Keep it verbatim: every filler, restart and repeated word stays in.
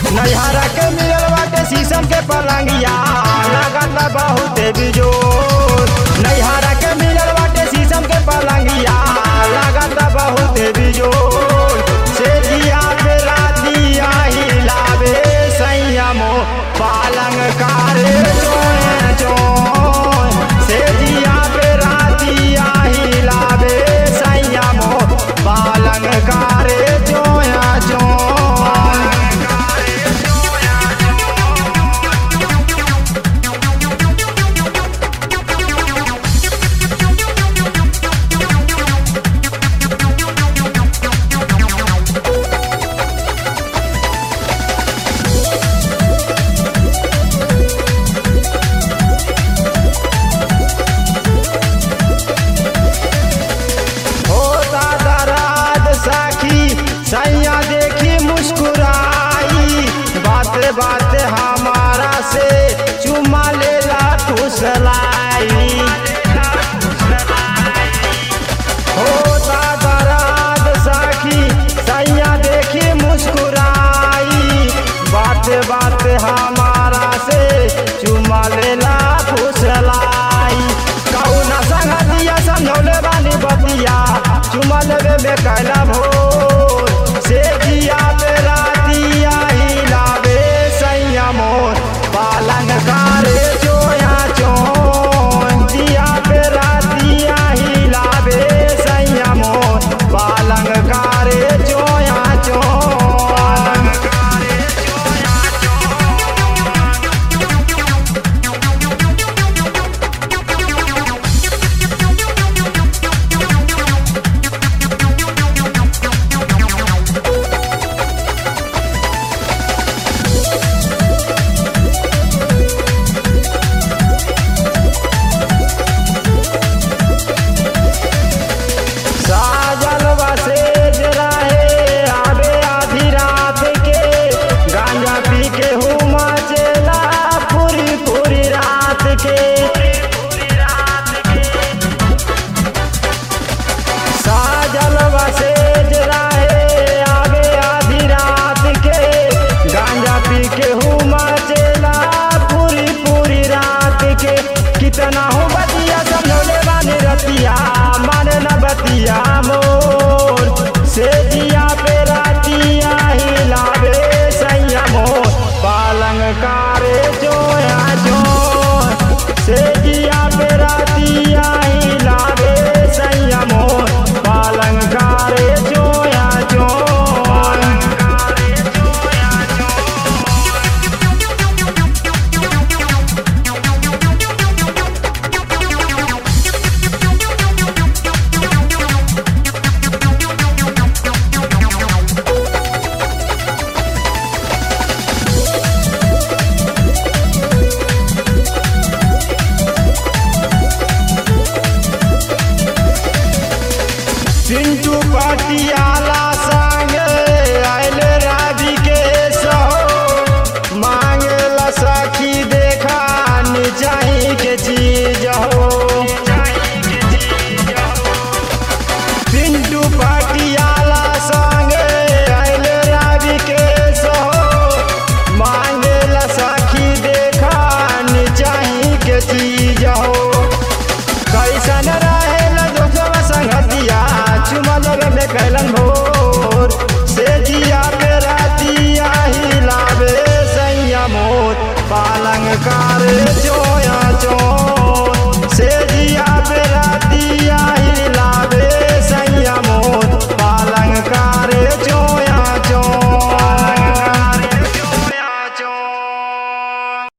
नैहरा के मिलल बाटे शीशम के पलंगिया लागत बहुत बिजोर। नैहरा के मिलल बाटे शीशम के पलंगिया लागत बहुत बिजोर। से जिया पे रातिया हिलावे सैया मो पालंग कारे चोए चोए। से जिया पे रातिया हिलावे सैया मो पालंग कारे चोया चोए। सैया देखी मुस्कुराई बात बात हमारा से चुमा लेला ठुसलाई। होता दराद साखी सैया देखी मुस्कुराई बात बात हमारा से चुमा लेला ठुसलाई। कहू ना संगतिया समझौले बानी बतिया चुमा लेवे में कैला भोर। से जिया पे रातिया हिलावे सैया मोर पालंग कारे चोया चोन। जिया पे रातिया हिलावे सैया मोर पालंग कारे चोया चोन। कितना हूँ बतिया समझौले बानी रतिया माने न बतिया मोर। से जिया पे रातिया हिलावे सैया मोर पालंग कारे चोया चोर। से जिया पे रातिया हिलावे सैया मोर पालंग कारे चोया चोर। पिंटू पाटिया